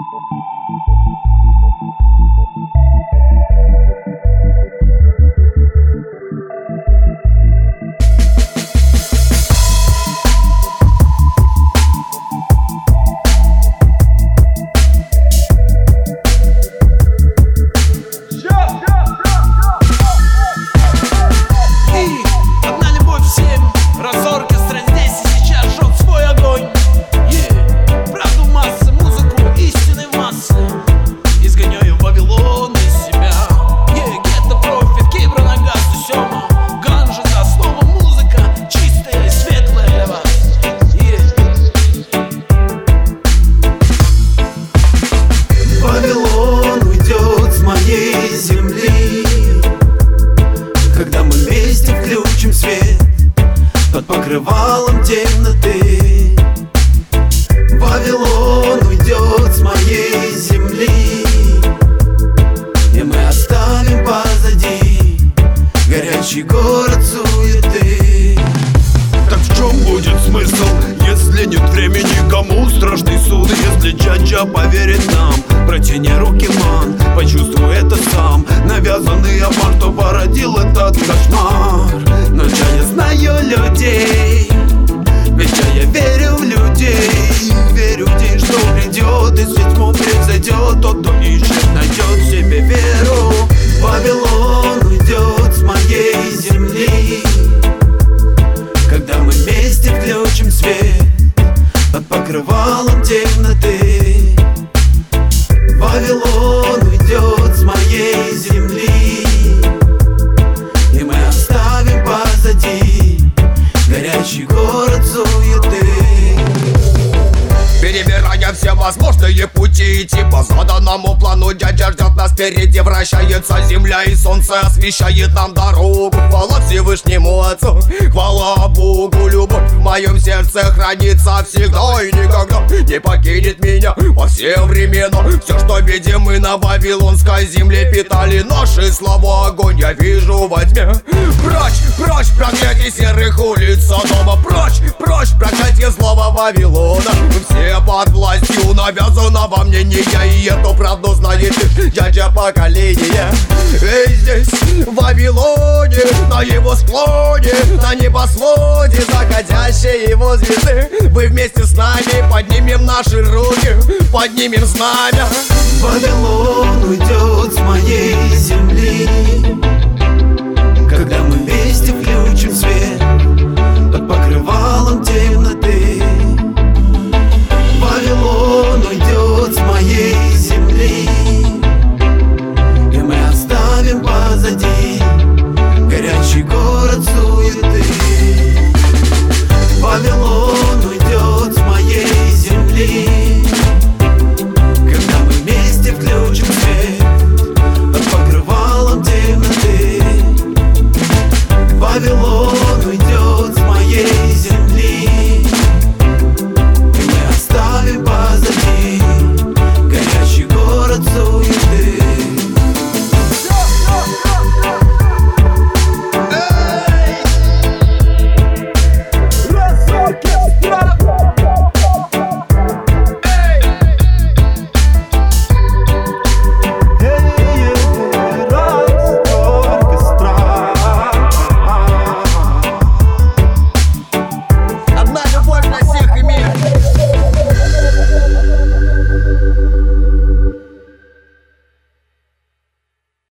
Под покрывалом темноты Вавилон уйдет с моей земли, и мы оставим позади горячий город суеты. Так в чем будет смысл, если нет времени? Кому страшный суд, если Джаджа поверит нам? Протяни руки, ман, почувствуй это сам. Навязанный обман, кто породил этот кошмар. Но я знаю людей, ведь я верю в людей. Верю в день, что придет, и светь тьму превзойдет. Тот, кто ищет, найдет в себе веру. Вавилон уйдет с моей земли, когда мы вместе включим свет под покрывалом темноты. Вавилон уйдет с моей земли, и мы оставим позади горячий город суеты. Перебирая все возможные пути, идти по заданному плану, дядя ждет нас впереди. Вращается земля, и солнце освещает нам дорогу. Хвала Всевышнему Отцу, хвала Богу. Любовь в моем сердце хранится всегда и никогда не покинет меня во все времена. Все, что видим мы на вавилонской земле, питали наши слова огонь я вижу во тьме. Прочь, прочь, проклятие серых улиц Содома. Прочь, прочь, проклятие злого Вавилона. Мы все под властью навязанного мнения, и эту правду знает лишь дядя поколения. Эй, здесь, в Вавилоне, на его склоне, на небосводе заходящей его звезды, вы вместе с нами поднимем наши руки, поднимем знамя. Вавилон уйдет с моей земли, когда мы вместе